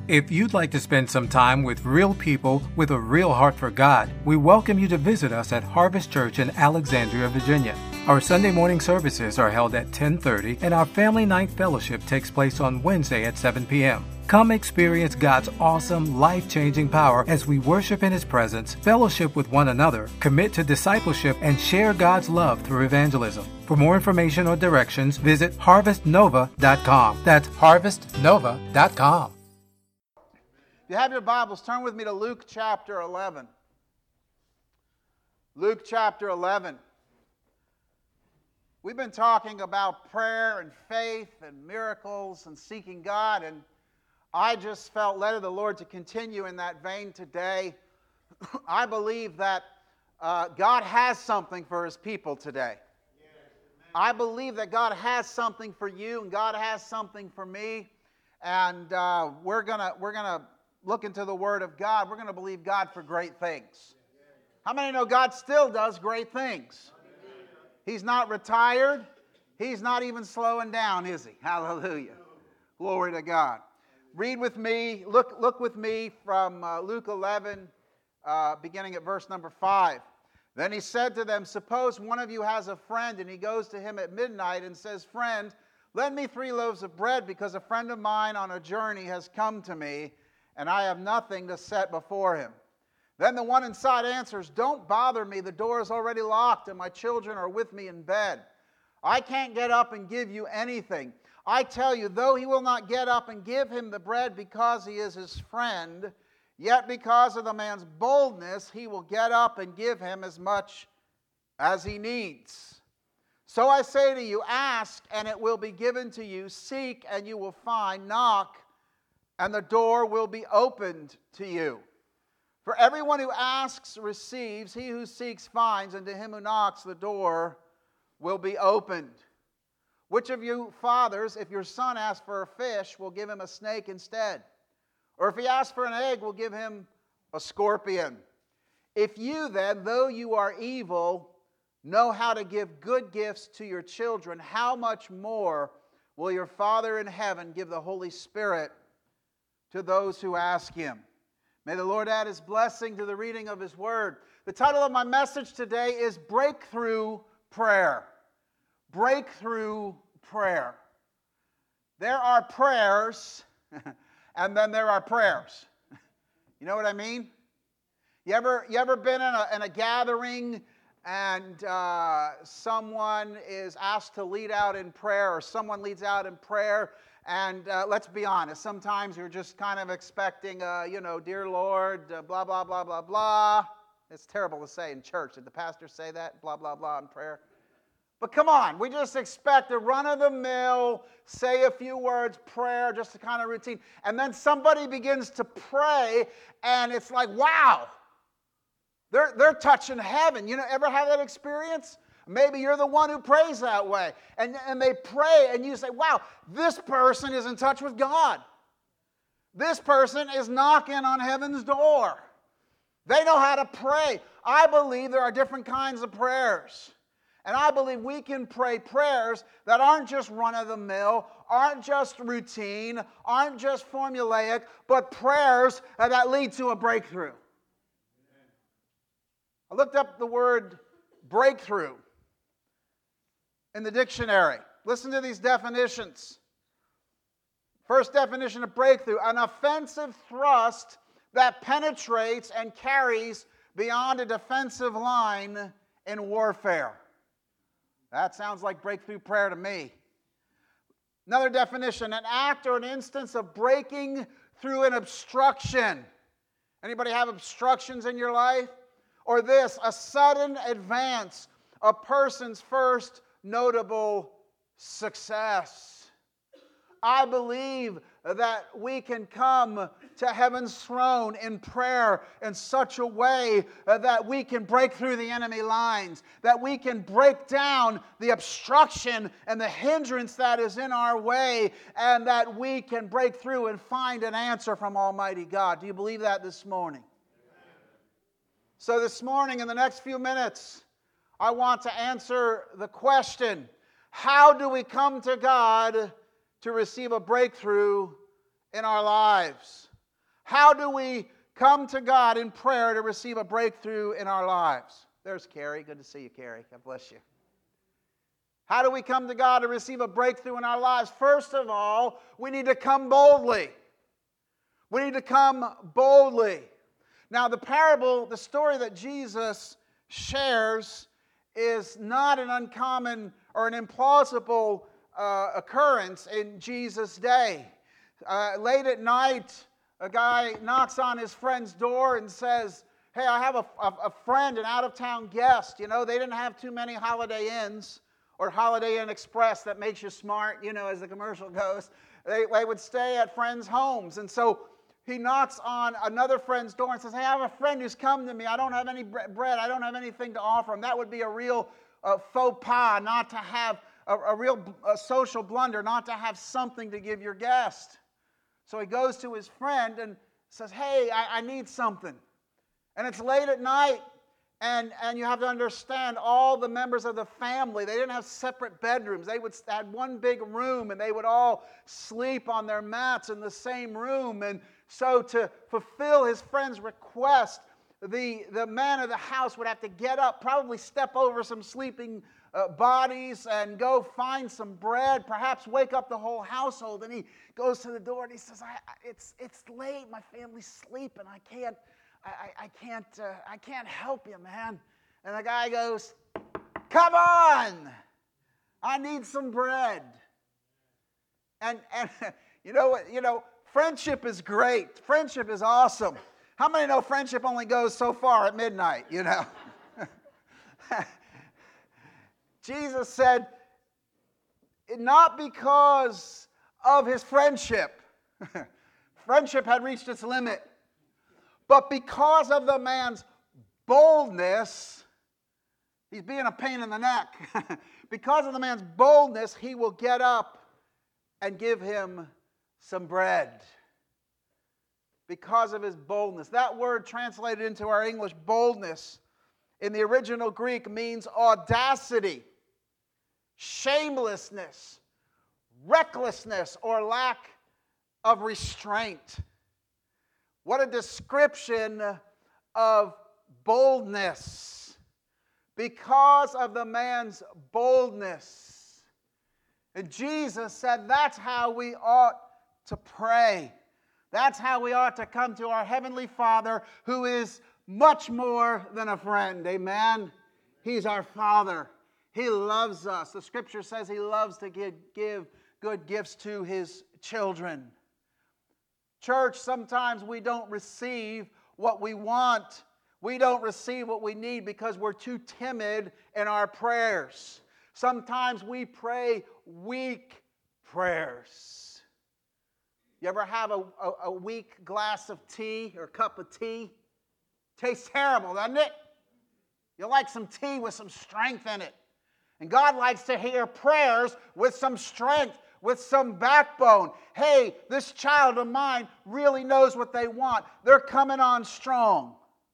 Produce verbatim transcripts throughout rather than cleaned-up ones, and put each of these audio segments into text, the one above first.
If you'd like to spend some time with real people with a real heart for God, we welcome you to visit us at Harvest Church in Alexandria, Virginia. Our Sunday morning services are held at ten thirty, and our Family Night Fellowship takes place on Wednesday at seven p.m. Come experience God's awesome, life-changing power as we worship in His presence, fellowship with one another, commit to discipleship, and share God's love through evangelism. For more information or directions, visit harvest nova dot com. That's harvest nova dot com. If you have your Bibles, turn with me to Luke chapter eleven. Luke chapter eleven. We've been talking about prayer and faith and miracles and seeking God, and I just felt led of the Lord to continue in that vein today. I believe that uh, God has something for His people today. I believe that God has something for you, and God has something for me, and uh, we're gonna we're gonna look into the Word of God. We're gonna believe God for great things. How many know God still does great things? He's not retired. He's not even slowing down, is He? Hallelujah. Glory to God. Read with me, look, look with me from uh, Luke eleven, uh, beginning at verse number five. Then He said to them, "Suppose one of you has a friend, and he goes to him at midnight and says, 'Friend, lend me three loaves of bread, because a friend of mine on a journey has come to me, and I have nothing to set before him.' Then the one inside answers, 'Don't bother me, the door is already locked, and my children are with me in bed. I can't get up and give you anything. I tell you, though he will not get up and give him the bread because he is his friend, yet because of the man's boldness, he will get up and give him as much as he needs. So I say to you, ask, and it will be given to you. Seek, and you will find. Knock, and the door will be opened to you. For everyone who asks receives, he who seeks finds, and to him who knocks the door will be opened. Which of you fathers, if your son asks for a fish, will give him a snake instead? Or if he asks for an egg, will give him a scorpion? If you then, though you are evil, know how to give good gifts to your children, how much more will your Father in heaven give the Holy Spirit to those who ask Him?" May the Lord add His blessing to the reading of His Word. The title of my message today is Breakthrough Prayer. Breakthrough prayer. There are prayers, and then there are prayers. You know what I mean? You ever, you ever been in a, in a gathering and uh, someone is asked to lead out in prayer, or someone leads out in prayer, and uh, let's be honest, sometimes you're just kind of expecting, uh, you know, "Dear Lord, uh, blah, blah, blah, blah, blah." It's terrible to say in church. Did the pastor say that? Blah, blah, blah in prayer? But come on, we just expect a run-of-the-mill, say a few words, prayer, just a kind of routine. And then somebody begins to pray, and it's like, wow, they're, they're touching heaven. You know, ever have that experience? Maybe you're the one who prays that way. And, and they pray, and you say, wow, this person is in touch with God. This person is knocking on heaven's door. They know how to pray. I believe there are different kinds of prayers. And I believe we can pray prayers that aren't just run-of-the-mill, aren't just routine, aren't just formulaic, but prayers that lead to a breakthrough. I looked up the word breakthrough in the dictionary. Listen to these definitions. First definition of breakthrough: an offensive thrust that penetrates and carries beyond a defensive line in warfare. That sounds like breakthrough prayer to me. Another definition: an act or an instance of breaking through an obstruction. Anybody have obstructions in your life? Or this, a sudden advance, a person's first notable success. I believe that we can come to heaven's throne in prayer in such a way that we can break through the enemy lines, that we can break down the obstruction and the hindrance that is in our way, and that we can break through and find an answer from Almighty God. Do you believe that this morning? Amen. So this morning, in the next few minutes, I want to answer the question, how do we come to God to receive a breakthrough in our lives? How do we come to God in prayer to receive a breakthrough in our lives? There's Carrie. Good to see you, Carrie. God bless you. How do we come to God to receive a breakthrough in our lives? First of all, we need to come boldly. We need to come boldly. Now, the parable, the story that Jesus shares is not an uncommon or an implausible uh, occurrence in Jesus' day. Uh, late at night, a guy knocks on his friend's door and says, hey, I have a, a, a friend, an out-of-town guest. You know, they didn't have too many Holiday Inns or Holiday Inn Express that makes you smart, you know, as the commercial goes. They, they would stay at friends' homes. And so he knocks on another friend's door and says, hey, I have a friend who's come to me. I don't have any bread. I don't have anything to offer him. That would be a real uh, faux pas, not to have a, a real a social blunder, not to have something to give your guest. So he goes to his friend and says, hey, I, I need something. And it's late at night. And, and you have to understand, all the members of the family, they didn't have separate bedrooms. They would had one big room, and they would all sleep on their mats in the same room. And so to fulfill his friend's request, the, the man of the house would have to get up, probably step over some sleeping uh, bodies and go find some bread, perhaps wake up the whole household. And he goes to the door and he says, I, I, it's, it's late, my family's sleeping, I can't... I, I can't uh, I can't help you, man. And the guy goes, come on, I need some bread. And and you know what? You know, friendship is great. Friendship is awesome. How many know friendship only goes so far at midnight? You know. Jesus said, not because of his friendship. Friendship had reached its limit. But because of the man's boldness, he's being a pain in the neck. Because of the man's boldness, he will get up and give him some bread. Because of his boldness. That word translated into our English, boldness, in the original Greek means audacity, shamelessness, recklessness, or lack of restraint. What a description of boldness. Because of the man's boldness. And Jesus said that's how we ought to pray. That's how we ought to come to our Heavenly Father, who is much more than a friend. Amen? He's our Father. He loves us. The Scripture says He loves to give, give good gifts to His children. Church, sometimes we don't receive what we want. We don't receive what we need because we're too timid in our prayers. Sometimes we pray weak prayers. You ever have a, a, a weak glass of tea or cup of tea? Tastes terrible, doesn't it? You like some tea with some strength in it. And God likes to hear prayers with some strength, with some backbone. Hey, this child of mine really knows what they want. They're coming on strong.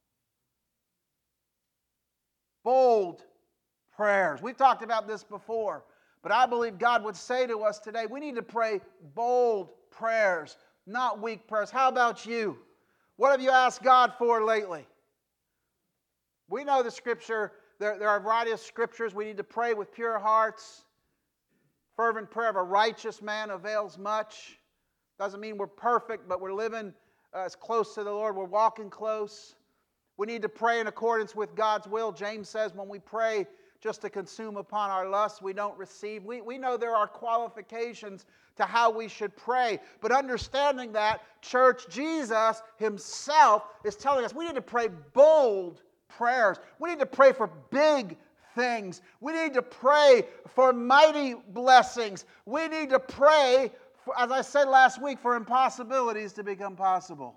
Bold prayers. We've talked about this before, but I believe God would say to us today, we need to pray bold prayers, not weak prayers. How about you? What have you asked God for lately? We know the Scripture. There, there are a variety of Scriptures. We need to pray with pure hearts. Fervent prayer of a righteous man avails much. Doesn't mean we're perfect, but we're living uh, as close to the Lord. We're walking close. We need to pray in accordance with God's will. James says when we pray just to consume upon our lusts, we don't receive. We, we know there are qualifications to how we should pray. But understanding that, church, Jesus Himself is telling us we need to pray bold prayers. We need to pray for big things. We need to pray for mighty blessings. We need to pray, for, as I said last week, for impossibilities to become possible.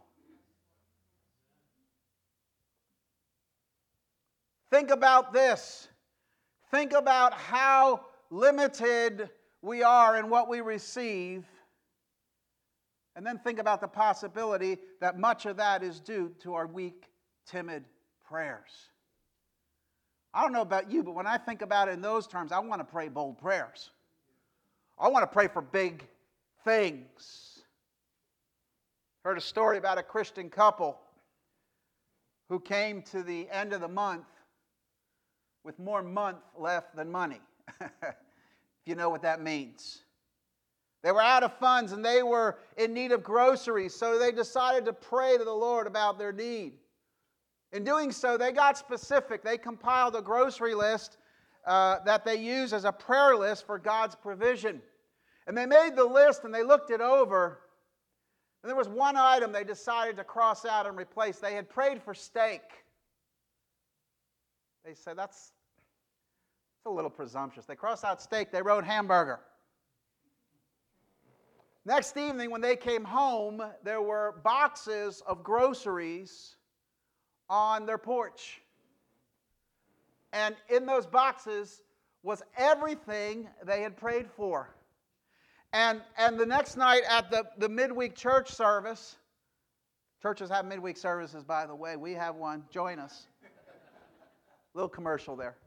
Think about this. Think about how limited we are in what we receive. And then think about the possibility that much of that is due to our weak, timid prayers. I don't know about you, but when I think about it in those terms, I want to pray bold prayers. I want to pray for big things. Heard a story about a Christian couple who came to the end of the month with more month left than money. If you know what that means. They were out of funds and they were in need of groceries, so they decided to pray to the Lord about their need. In doing so, they got specific. They compiled a grocery list uh, that they use as a prayer list for God's provision. And they made the list and they looked it over. And there was one item they decided to cross out and replace. They had prayed for steak. They said, that's, that's a little presumptuous. They crossed out steak. They wrote hamburger. Next evening when they came home, there were boxes of groceries on their porch. And in those boxes was everything they had prayed for. And, and the next night at the, the midweek church service, churches have midweek services, by the way. We have one. Join us. Little commercial there.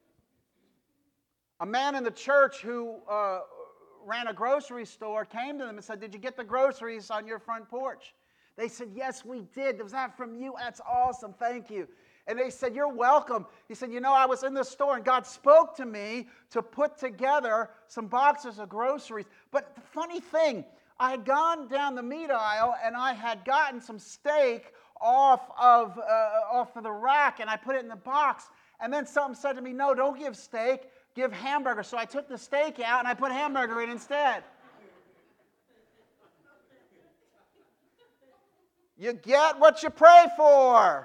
A man in the church who uh, ran a grocery store came to them and said, did you get the groceries on your front porch? They said, yes, we did. Was that from you? That's awesome. Thank you. And they said, you're welcome. He said, you know, I was in the store and God spoke to me to put together some boxes of groceries. But the funny thing, I had gone down the meat aisle and I had gotten some steak off of, uh, off of the rack and I put it in the box. And then something said to me, no, don't give steak, give hamburger. So I took the steak out and I put hamburger in instead. You get what you pray for.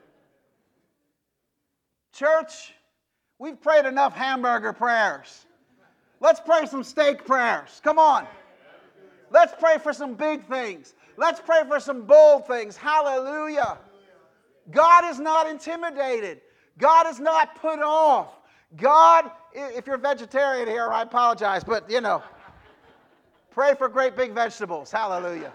Church, we've prayed enough hamburger prayers. Let's pray some steak prayers. Come on. Let's pray for some big things. Let's pray for some bold things. Hallelujah. God is not intimidated. God is not put off. God, if you're a vegetarian here, I apologize, but you know, pray for great big vegetables. Hallelujah.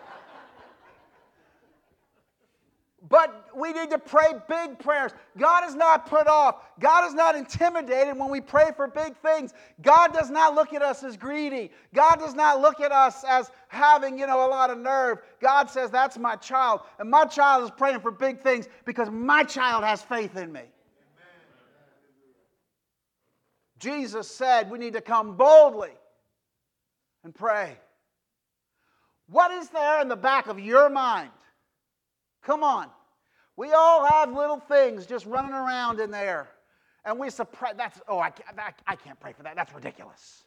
But we need to pray big prayers. God is not put off. God is not intimidated when we pray for big things. God does not look at us as greedy. God does not look at us as having, you know, a lot of nerve. God says, that's my child. And my child is praying for big things because my child has faith in me. Amen. Jesus said we need to come boldly and pray. What is there in the back of your mind? Come on. We all have little things just running around in there. And we surprise, that's, oh, I can't, I can't pray for that. That's ridiculous.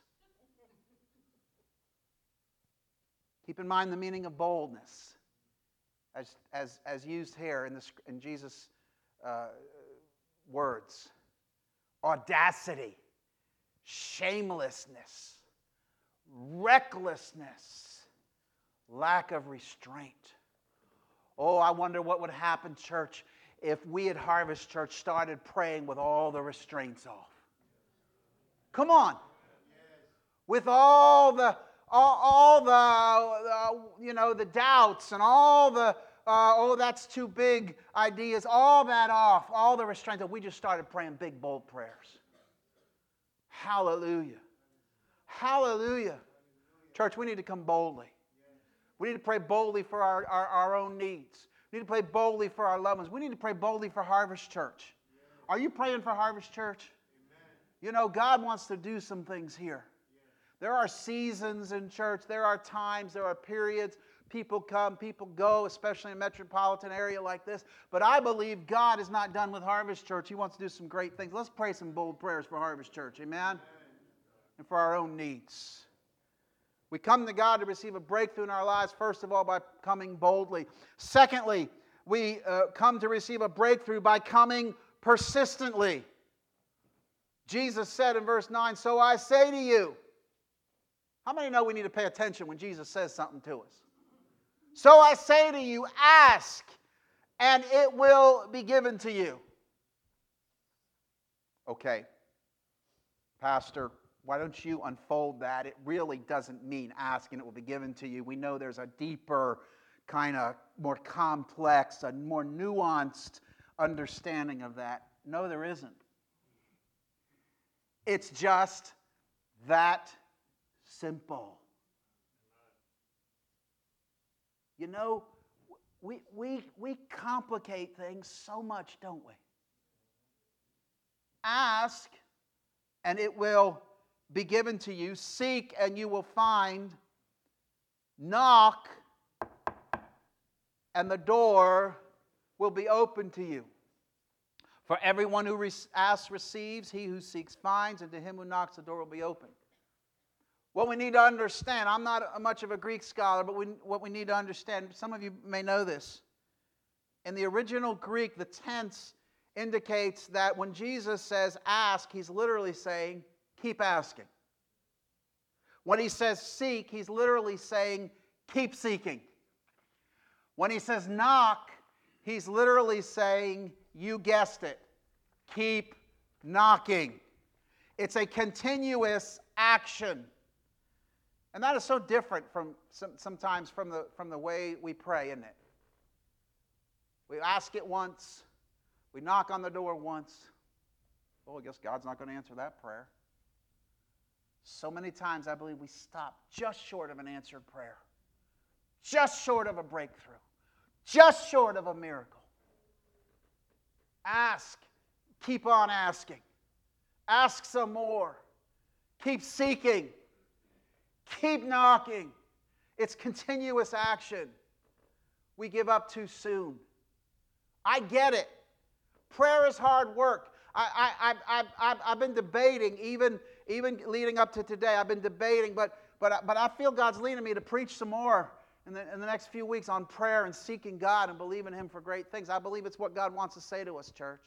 Keep in mind the meaning of boldness as, as, as used here in, the, in Jesus' uh, words. Audacity, shamelessness, recklessness, lack of restraint. Oh, I wonder what would happen, church, if we at Harvest Church started praying with all the restraints off. Come on. With all the, all, all the, uh, you know, the doubts and all the, uh, oh, that's too big ideas, all that off, all the restraints, we just started praying big, bold prayers. Hallelujah. Hallelujah. Church, we need to come boldly. We need to pray boldly for our, our, our own needs. We need to pray boldly for our loved ones. We need to pray boldly for Harvest Church. Are you praying for Harvest Church? Amen. You know, God wants to do some things here. There are seasons in church. There are times. There are periods. People come, people go, especially in a metropolitan area like this. But I believe God is not done with Harvest Church. He wants to do some great things. Let's pray some bold prayers for Harvest Church. Amen? Amen. And for our own needs. We come to God to receive a breakthrough in our lives, first of all, by coming boldly. Secondly, we uh, come to receive a breakthrough by coming persistently. Jesus said in verse nine, so I say to you. How many know we need to pay attention when Jesus says something to us? So I say to you, ask, and it will be given to you. Okay, Pastor, why don't you unfold that? It really doesn't mean ask and it will be given to you. We know there's a deeper, kind of more complex, a more nuanced understanding of that. No, there isn't. It's just that simple. You know, we, we, we complicate things so much, don't we? Ask, and it will be given to you. Seek, and you will find. Knock, and the door will be open to you. For everyone who asks receives, he who seeks finds, and to him who knocks the door will be open. What we need to understand, I'm not much of a Greek scholar, but we, what we need to understand, some of you may know this. In the original Greek, the tense indicates that when Jesus says ask, he's literally saying keep asking. When he says seek, he's literally saying keep seeking. When he says knock, he's literally saying, you guessed it, keep knocking. It's a continuous action. And that is so different from some, sometimes from the, from the way we pray, isn't it? We ask it once, we knock on the door once. Oh, I guess God's not going to answer that prayer. So many times I believe we stop just short of an answered prayer, just short of a breakthrough, just short of a miracle. Ask. Keep on asking. Ask some more. Keep seeking. Keep knocking. It's continuous action. We give up too soon. I get it. Prayer is hard work. I, I, I, I, I've been debating, even, even leading up to today, I've been debating, but, but, but I feel God's leading me to preach some more in the, in the next few weeks on prayer and seeking God and believing Him for great things. I believe it's what God wants to say to us, church.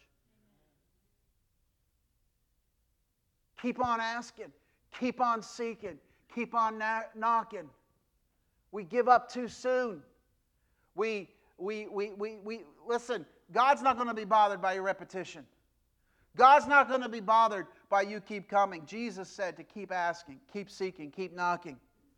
Keep on asking. Keep on seeking. Keep on na- knocking. We give up too soon. We, we, we, we, we, listen, God's not going to be bothered by your repetition. God's not going to be bothered by you keep coming. Jesus said to keep asking, keep seeking, keep knocking.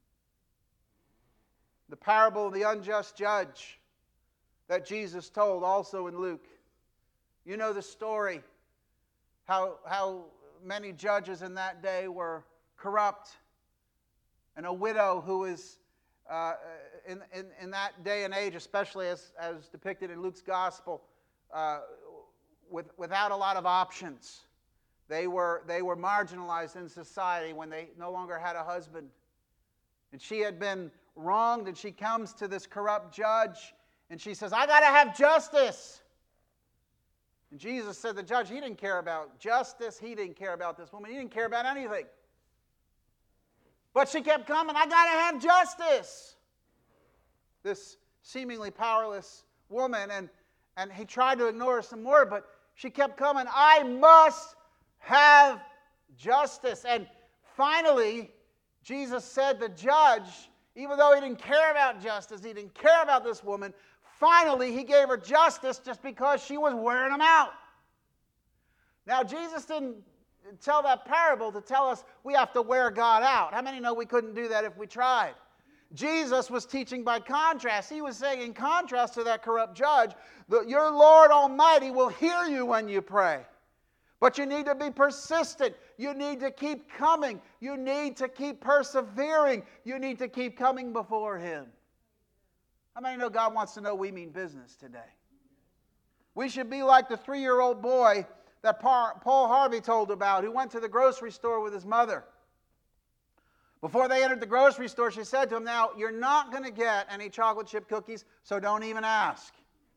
The parable of the unjust judge that Jesus told also in Luke. You know the story, how, how many judges in that day were corrupt, and a widow who is uh, in, in, in that day and age, especially as, as depicted in Luke's gospel, uh, with, without a lot of options. They were, they were marginalized in society when they no longer had a husband. And she had been wronged, and she comes to this corrupt judge, and she says, I got to have justice. And Jesus said, the judge, he didn't care about justice. He didn't care about this woman. He didn't care about anything. But she kept coming, I got to have justice. This seemingly powerless woman, and, and he tried to ignore her some more, but she kept coming, I must have justice. And finally, Jesus said the judge, even though he didn't care about justice, he didn't care about this woman, finally he gave her justice just because she was wearing him out. Now, Jesus didn't tell that parable to tell us we have to wear God out. How many know we couldn't do that if we tried? Jesus was teaching by contrast. He was saying in contrast to that corrupt judge, that your Lord Almighty will hear you when you pray. But you need to be persistent. You need to keep coming. You need to keep persevering. You need to keep coming before Him. How many know God wants to know we mean business today? We should be like the three-year-old boy that Paul Harvey told about, who went to the grocery store with his mother. Before they entered the grocery store, she said to him, now, you're not going to get any chocolate chip cookies, so don't even ask.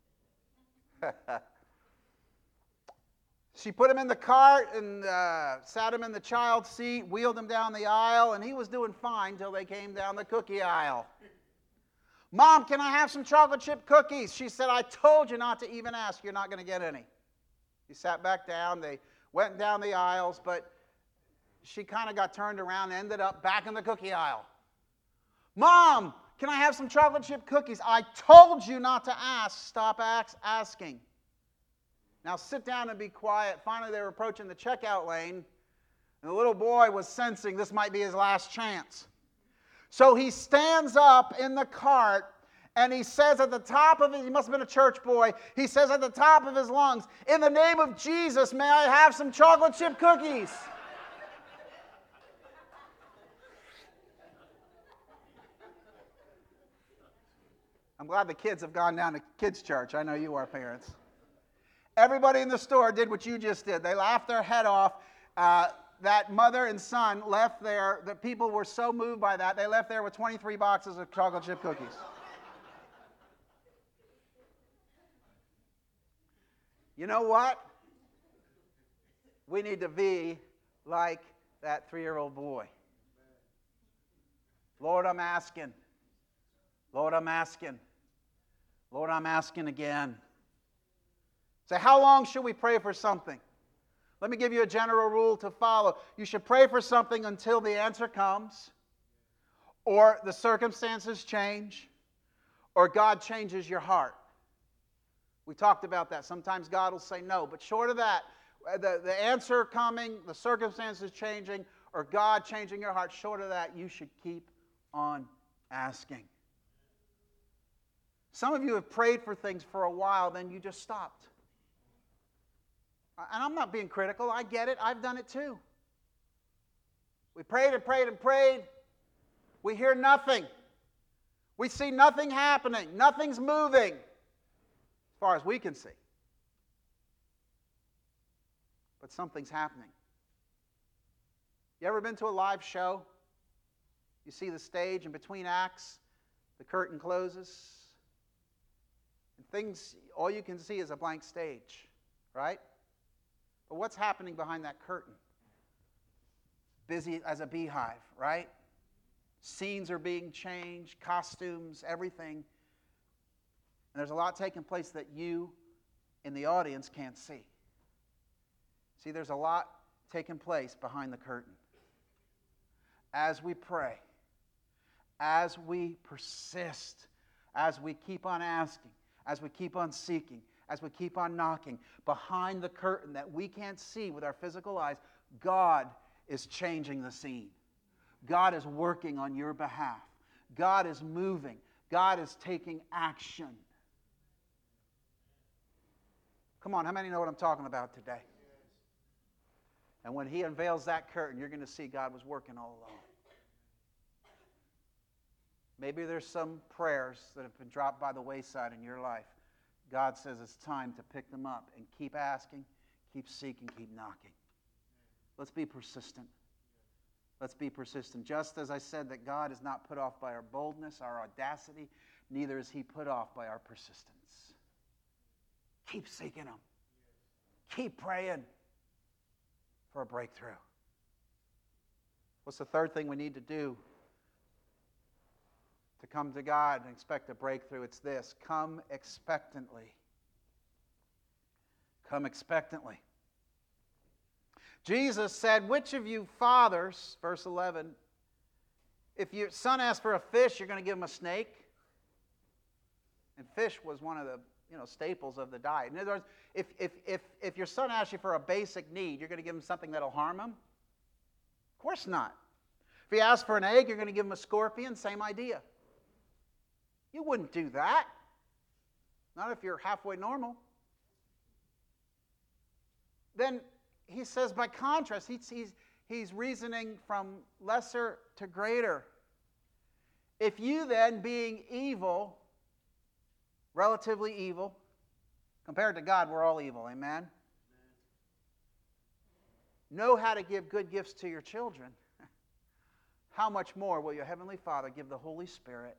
She put him in the cart and uh, sat him in the child's seat, wheeled him down the aisle, and he was doing fine until they came down the cookie aisle. Mom, can I have some chocolate chip cookies? She said, I told you not to even ask. You're not going to get any. He sat back down. They went down the aisles, but she kind of got turned around and ended up back in the cookie aisle. Mom, can I have some chocolate chip cookies? I told you not to ask. Stop asking. Now sit down and be quiet. Finally, they were approaching the checkout lane, and the little boy was sensing this might be his last chance. So he stands up in the cart, and he says at the top of his, he must have been a church boy, he says at the top of his lungs, in the name of Jesus, may I have some chocolate chip cookies? I'm glad the kids have gone down to kids' church. I know you are, parents. Everybody in the store did what you just did. They laughed their head off. Uh, that mother and son left there. The people were so moved by that, they left there with twenty-three boxes of chocolate chip cookies. You know what? We need to be like that three-year-old boy. Lord, I'm asking. Lord, I'm asking. Lord, I'm asking again. Say, how long should we pray for something? Let me give you a general rule to follow. You should pray for something until the answer comes, or the circumstances change, or God changes your heart. We talked about that. Sometimes God will say no, but short of that, the, the answer coming, the circumstances changing, or God changing your heart, short of that, you should keep on asking. Some of you have prayed for things for a while, then you just stopped. And I'm not being critical. I get it. I've done it too. We prayed and prayed and prayed. We hear nothing. We see nothing happening. Nothing's moving as far as we can see. But something's happening. You ever been to a live show? You see the stage, and between acts, the curtain closes. And things, all you can see is a blank stage, right? But what's happening behind that curtain? Busy as a beehive, right? Scenes are being changed, costumes, everything. And there's a lot taking place that you in the audience can't see. See, there's a lot taking place behind the curtain. As we pray, as we persist, as we keep on asking, as we keep on seeking, as we keep on knocking, behind the curtain that we can't see with our physical eyes, God is changing the scene. God is working on your behalf. God is moving. God is taking action. Come on, how many know what I'm talking about today? And when He unveils that curtain, you're going to see God was working all along. Maybe there's some prayers that have been dropped by the wayside in your life. God says it's time to pick them up and keep asking, keep seeking, keep knocking. Let's be persistent. Let's be persistent. Just as I said that God is not put off by our boldness, our audacity, neither is He put off by our persistence. Keep seeking Him. Keep praying for a breakthrough. What's the third thing we need to do to come to God and expect a breakthrough? It's this: come expectantly. Come expectantly. Jesus said, which of you fathers, verse eleven, if your son asks for a fish, you're going to give him a snake? And fish was one of the you know, staples of the diet. In other words, if, if, if, if your son asks you for a basic need, you're going to give him something that will harm him? Of course not. If he asks for an egg, you're going to give him a scorpion? Same idea. You wouldn't do that. Not if you're halfway normal. Then he says, by contrast, he's, he's, he's reasoning from lesser to greater. If you then, being evil, relatively evil, compared to God, we're all evil, amen? Amen. Know how to give good gifts to your children, how much more will your Heavenly Father give the Holy Spirit,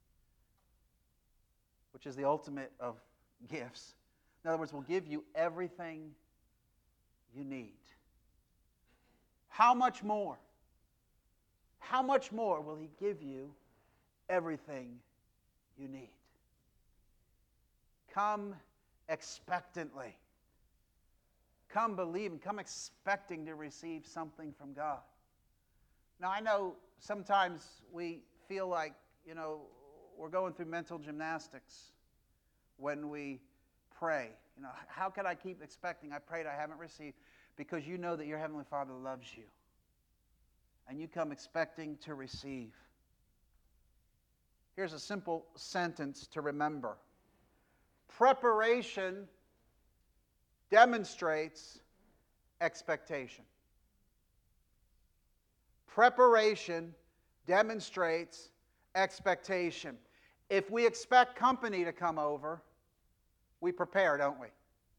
which is the ultimate of gifts. In other words, will give you everything you need. How much more? How much more will He give you everything you need? Come expectantly. Come believing. Come expecting to receive something from God. Now, I know sometimes we feel like, you know, we're going through mental gymnastics when we pray. You know, how can I keep expecting? I prayed, I haven't received. Because you know that your Heavenly Father loves you. And you come expecting to receive. Here's a simple sentence to remember. Preparation demonstrates expectation. Preparation demonstrates expectation. If we expect company to come over, we prepare, don't we?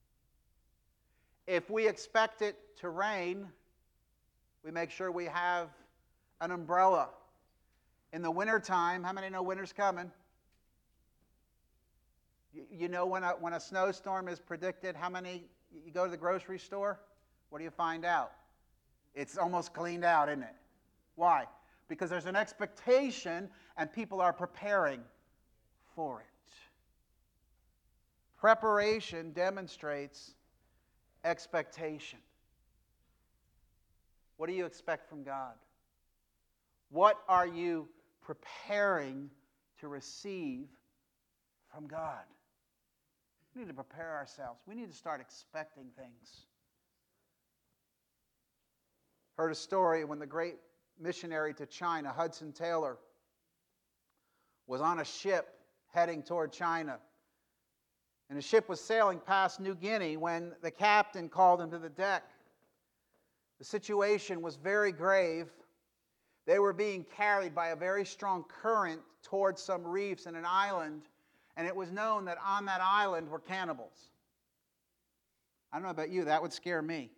If we expect it to rain, we make sure we have an umbrella. In the wintertime, how many know winter's coming? You, you know when a, when a snowstorm is predicted, how many, you go to the grocery store, what do you find out? It's almost cleaned out, isn't it? Why? Because there's an expectation and people are preparing for it. Preparation demonstrates expectation. What do you expect from God? What are you preparing to receive from God? We need to prepare ourselves. We need to start expecting things. Heard a story when the great missionary to China, Hudson Taylor, was on a ship heading toward China. And the ship was sailing past New Guinea when the captain called him to the deck. The situation was very grave. They were being carried by a very strong current towards some reefs in an island, and it was known that on that island were cannibals. I don't know about you, that would scare me.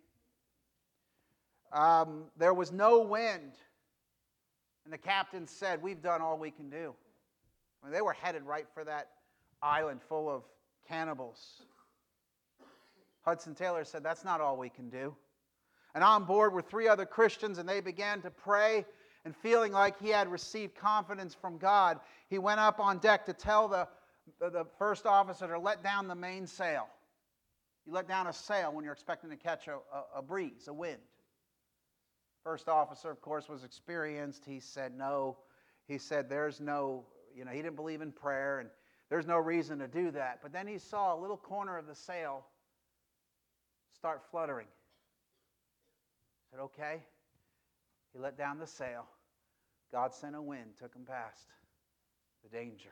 Um, there was no wind, and the captain said, "We've done all we can do." I mean, they were headed right for that island full of cannibals. Hudson Taylor said, "That's not all we can do." And on board were three other Christians, and they began to pray, and feeling like he had received confidence from God, he went up on deck to tell the, the, the first officer to let down the mainsail. You let down a sail when you're expecting to catch a, a, a breeze, a wind. First officer, of course, was experienced. He said no. He said there's no, you know, he didn't believe in prayer, and there's no reason to do that. But then he saw a little corner of the sail start fluttering. He said, okay. He let down the sail. God sent a wind, took him past the danger.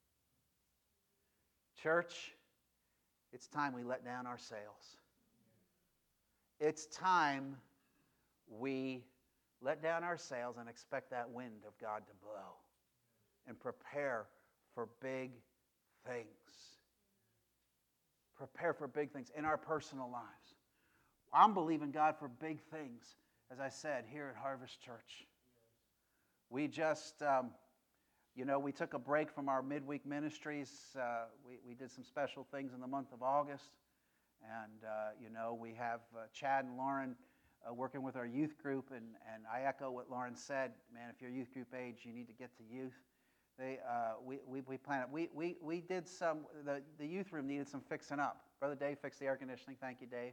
Church, it's time we let down our sails. It's time we let down our sails and expect that wind of God to blow and prepare for big things. Prepare for big things in our personal lives. I'm believing God for big things, as I said, here at Harvest Church. We just, um, you know, we took a break from our midweek ministries. Uh, we, we did some special things in the month of August. And, uh, you know, we have uh, Chad and Lauren uh, working with our youth group. And, and I echo what Lauren said. Man, if you're youth group age, you need to get to youth. They, uh, we, we, we planned it. We, we, we did some, the, the youth room needed some fixing up. Brother Dave fixed the air conditioning. Thank you, Dave.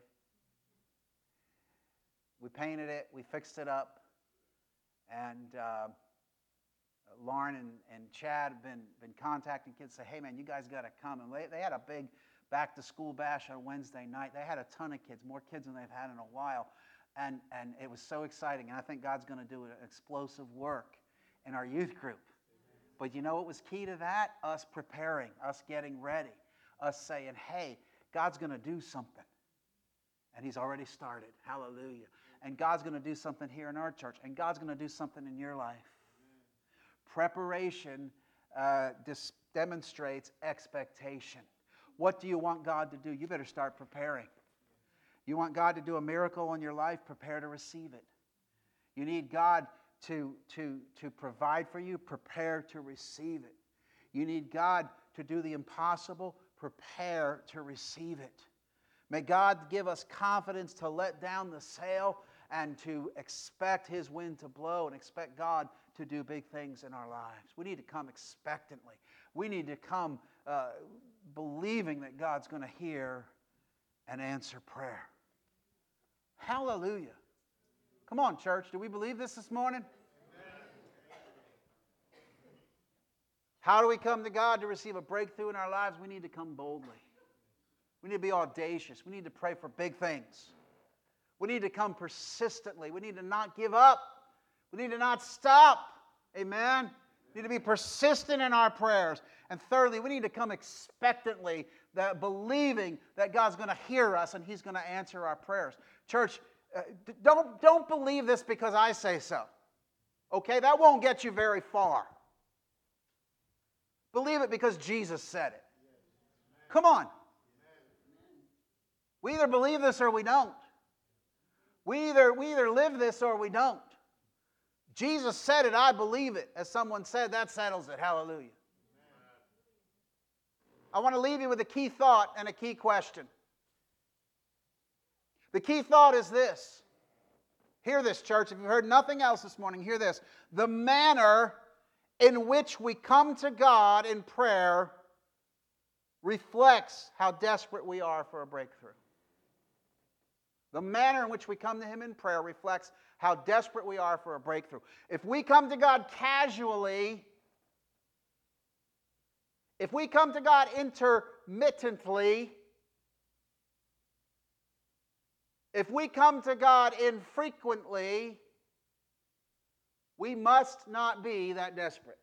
We painted it, we fixed it up, and uh, Lauren and, and Chad have been, been contacting kids, say, hey man, you guys got to come. And they, they had a big back-to-school bash on Wednesday night. They had a ton of kids, more kids than they've had in a while, and, and it was so exciting. And I think God's going to do an explosive work in our youth group. But you know what was key to that? Us preparing, us getting ready, us saying, hey, God's going to do something. And He's already started. Hallelujah. And God's going to do something here in our church. And God's going to do something in your life. Amen. Preparation uh, dis- demonstrates expectation. What do you want God to do? You better start preparing. You want God to do a miracle in your life? Prepare to receive it. You need God to, to, to provide for you? Prepare to receive it. You need God to do the impossible? Prepare to receive it. May God give us confidence to let down the sail and to expect His wind to blow and expect God to do big things in our lives. We need to come expectantly. We need to come uh, believing that God's going to hear and answer prayer. Hallelujah. Come on, church. Do we believe this this morning? Amen. How do we come to God to receive a breakthrough in our lives? We need to come boldly. We need to be audacious. We need to pray for big things. We need to come persistently. We need to not give up. We need to not stop. Amen? We need to be persistent in our prayers. And thirdly, we need to come expectantly, that believing that God's going to hear us and He's going to answer our prayers. Church, uh, don't, don't believe this because I say so. Okay? That won't get you very far. Believe it because Jesus said it. Come on. We either believe this or we don't. We either, we either live this or we don't. Jesus said it, I believe it. As someone said, that settles it. Hallelujah. I want to leave you with a key thought and a key question. The key thought is this. Hear this, church. If you've heard nothing else this morning, hear this. The manner in which we come to God in prayer reflects how desperate we are for a breakthrough. The manner in which we come to Him in prayer reflects how desperate we are for a breakthrough. If we come to God casually, if we come to God intermittently, if we come to God infrequently, we must not be that desperate.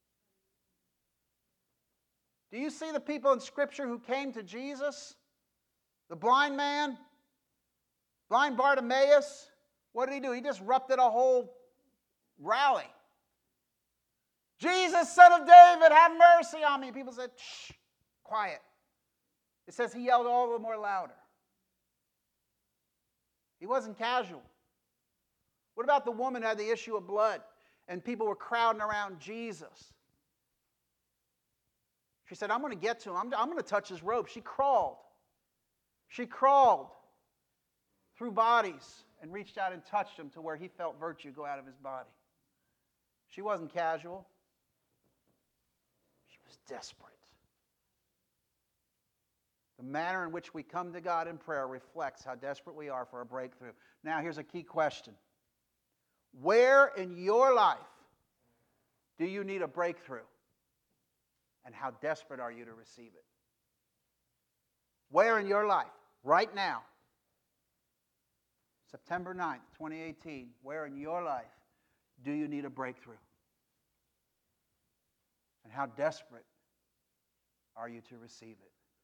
Do you see the people in Scripture who came to Jesus? The blind man, blind Bartimaeus, what did he do? He disrupted a whole rally. Jesus, Son of David, have mercy on me. People said, shh, quiet. It says he yelled all the more louder. He wasn't casual. What about the woman who had the issue of blood and people were crowding around Jesus? She said, I'm going to get to him. I'm, I'm going to touch his robe. She crawled. She crawled through bodies and reached out and touched him to where he felt virtue go out of his body. She wasn't casual. She was desperate. The manner in which we come to God in prayer reflects how desperate we are for a breakthrough. Now, here's a key question. Where in your life do you need a breakthrough? And how desperate are you to receive it? Where in your life, right now, September ninth, twenty eighteen, where in your life do you need a breakthrough? And how desperate are you to receive it?